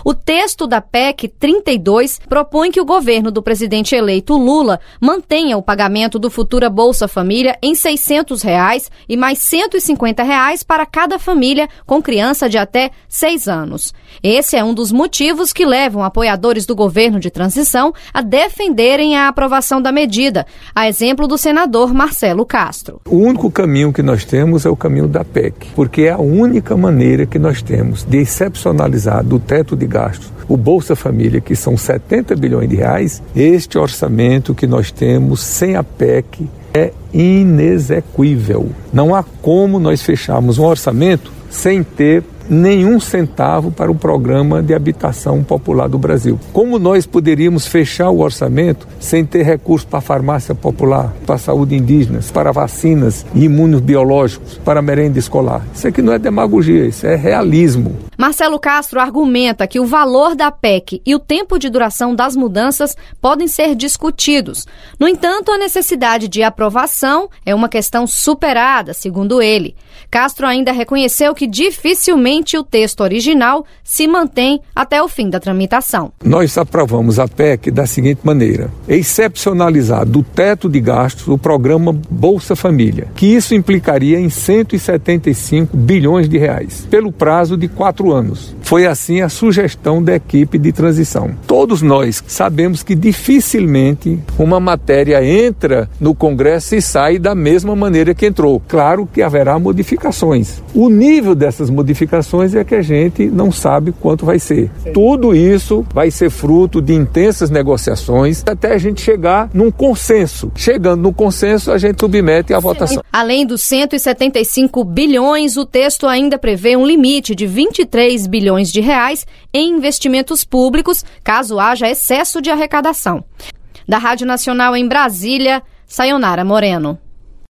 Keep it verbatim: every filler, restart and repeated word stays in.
O texto da P E C trinta e dois propõe que o governo do presidente eleito Lula mantenha o pagamento do Futura Bolsa Família em seiscentos reais e mais cento e cinquenta reais para cada família com criança de até seis anos. Esse é um dos motivos que levam apoiadores do governo de transição a defenderem a aprovação da medida, a exemplo do senador Marcelo Castro. O único caminho que nós temos é o caminho da P E C, porque é a única maneira que nós temos de excepcionalizar do teto de gastos o Bolsa Família, que são setenta bilhões de reais. Este orçamento que nós temos sem a P E C é inexequível. Não há como nós fecharmos um orçamento sem ter nenhum centavo para o programa de habitação popular do Brasil. Como nós poderíamos fechar o orçamento sem ter recursos para a farmácia popular, para a saúde indígena, para vacinas e imunobiológicos, para a merenda escolar? Isso aqui não é demagogia, isso é realismo. Marcelo Castro argumenta que o valor da P E C e o tempo de duração das mudanças podem ser discutidos. No entanto, a necessidade de aprovação é uma questão superada, segundo ele. Castro ainda reconheceu que dificilmente o texto original se mantém até o fim da tramitação. Nós aprovamos a P E C da seguinte maneira: excepcionalizar do teto de gastos o programa Bolsa Família, que isso implicaria em cento e setenta e cinco bilhões de reais, pelo prazo de quatro anos. Foi assim a sugestão da equipe de transição. Todos nós sabemos que dificilmente uma matéria entra no Congresso e sai da mesma maneira que entrou. Claro que haverá modificações. O nível dessas modificações é que a gente não sabe quanto vai ser. Tudo isso vai ser fruto de intensas negociações até a gente chegar num consenso. Chegando no consenso, a gente submete à votação. Além dos cento e setenta e cinco bilhões, o texto ainda prevê um limite de vinte e três bilhões de reais em investimentos públicos, caso haja excesso de arrecadação. Da Rádio Nacional em Brasília, Sayonara Moreno.